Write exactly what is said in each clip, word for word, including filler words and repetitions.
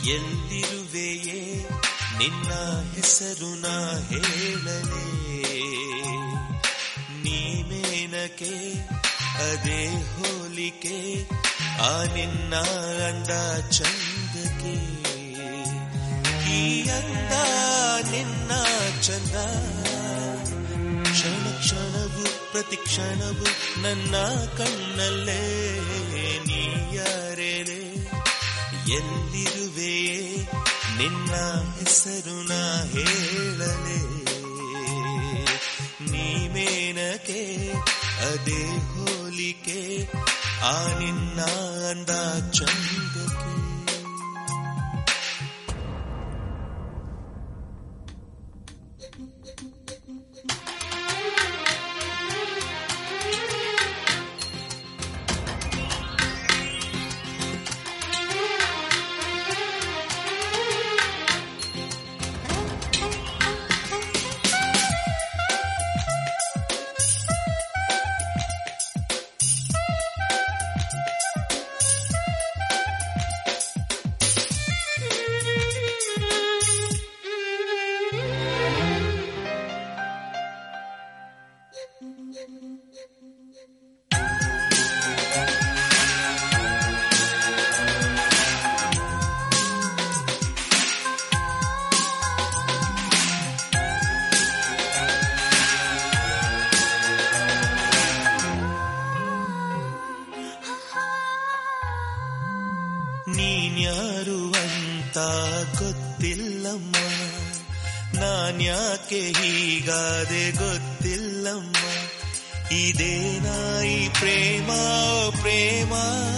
ಎಲ್ಲಿರುವೆಯೇ ನಿನ್ನ ಹೆಸರು ನಾ ಹೇಳಲೇ, ನೀನೇನಕೆ ಅದೇ ಹೋಲಿಕೆ ಆ ನಿನ್ನ ಅಂದ ಚಂದಕ್ಕೆ. ಈ ಅಂದ ನಿನ್ನ ಚಂದ ಕ್ಷಣ ಕ್ಷಣವು ಪ್ರತಿ ಕ್ಷಣವು ನನ್ನ ಕಣ್ಣಲ್ಲೇ. ನೀಯಾರೆಲೆ ಎಲ್ಲಿರುವೆಯೇ ನಿನ್ನ ಹೆಸರು ನಾ ಹೇಳಲೇ, ನೀನೇನಕೆ ಅದೇ ಹೋಲಿಕೆ ಆ ನಿನ್ನ ಅಂದ ಚಂದಕ್ಕೆ. ನೀನ್ಯಾರು ಅಂತ ಗೊತ್ತಿಲ್ಲಮ್ಮ, ನಾನ್ಯಾಕೆ ಹೀಗಾದೆ ಗೊತ್ತಿಲ್ಲಮ್ಮ. ಇದೇನಾಯಿ ಪ್ರೇಮ ಪ್ರೇಮ,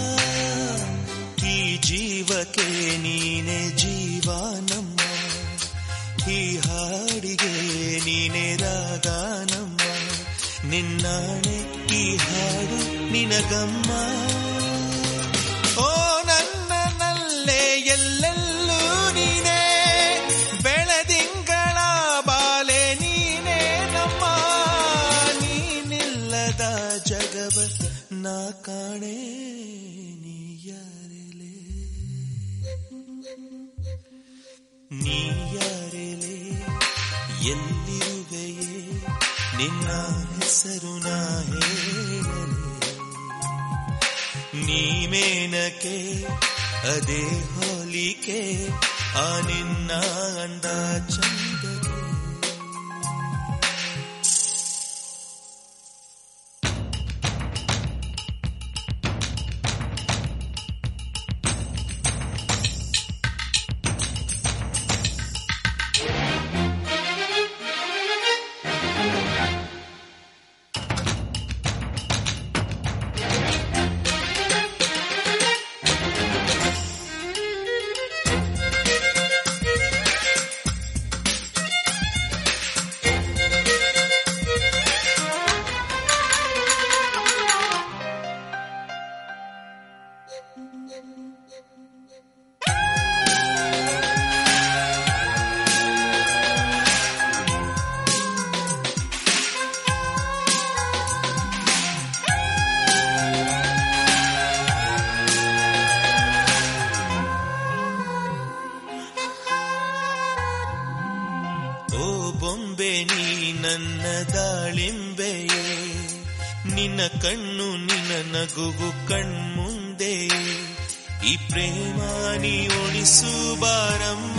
ಈ ಜೀವಕ್ಕೆ ನೀನೆ ಜೀವ ನಮ್ಮ, ಈ ಹಾಡಿಗೆ ನೀನೆ ರಾಗ ನಮ್ಮ. ನಿನ್ನಾಣೆ ಈ ಹಾಡು ನಿನಗಮ್ಮ. ಓ ನನ್ನಲ್ಲೇ ಎಲ್ಲೆಲ್ಲೂ ನೀನೇ, ಬೆಳದಿಂಗಳ ಬಾಲೆ ನೀನೇ ನಮ್ಮ. ನೀನಿಲ್ಲದ ಜಗವ ನಾ ಕಾಣೆ. ನೀಯಾರೆಲೆ ನೀಯಾರೆಲೆ ಎಲ್ಲಿರುವೆಯೇ ನಿನ್ನ ಹೆಸರು ನಾ ಹೇಳಲೇ, ನೀನೇನಕೆ ಅದೇ ಹೋಲಿಕೆ ಆ ನಿನ್ನ ಅಂದ ಚಂದಕ್ಕೆ. ಬೊಂಬೆ ನೀ ನನ್ನ ದಾಳಿಂಬೆಯೇ, ನಿನ್ನ ಕಣ್ಣು ನಿನ್ನ ನಗುವು ಕಣ್ಮುಂದೆ. ಈ ಪ್ರೇಮ ನೀ ಉಳಿಸು ಬಾರಮ್ಮ,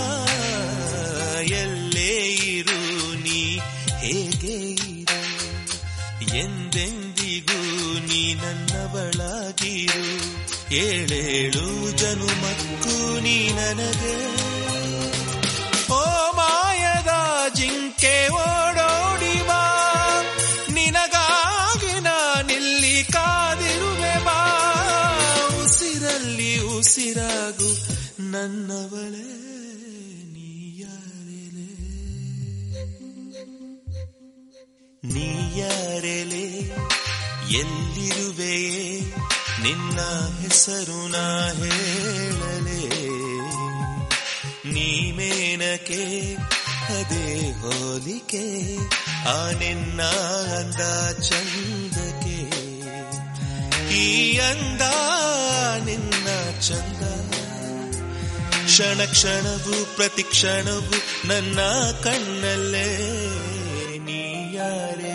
ಎಲ್ಲೇ ಇರು ನೀ ಹೇಗೆ ಇರು, ಎಂದೆಂದಿಗೂ ನೀ ನನ್ನವಳಾಗಿರು. ಏಳೇಳು ಜನುಮಕ್ಕೂ ನೀ ನನಗೆ. ಓ ಮಾಯದ ಜಿಂಕೆ ಓಡೋಡಿ ಬಾ, ನಿನಗಾಗಿ ನಾನಿಲ್ಲಿ ಕಾದಿರುವೆ ಬಾ. ಉಸಿರಲ್ಲಿ ಉಸಿರಾಗು ನನ್ನವಳೇ, ನೀಯಾರೆಲೆ ನೀಯಾರೆಲೆ ಎಲ್ಲಿರುವೆಯೇ ನಿನ್ನ ಹೆಸರು ನಾ ಹೇಳಲೇ, ನೀನೇನಕೆ ಅದೇ ಹೋಲಿಕೆ ಆ ನಿನ್ನ ಅಂದ ಚಂದಕ್ಕೆ. ಈ ಅಂದ ನಿನ್ನ ಚಂದ ಕ್ಷಣ ಕ್ಷಣವು ಪ್ರತಿ ಕ್ಷಣವು ನನ್ನ ಕಣ್ಣಲ್ಲೇ ನೀ ಯಾರೇ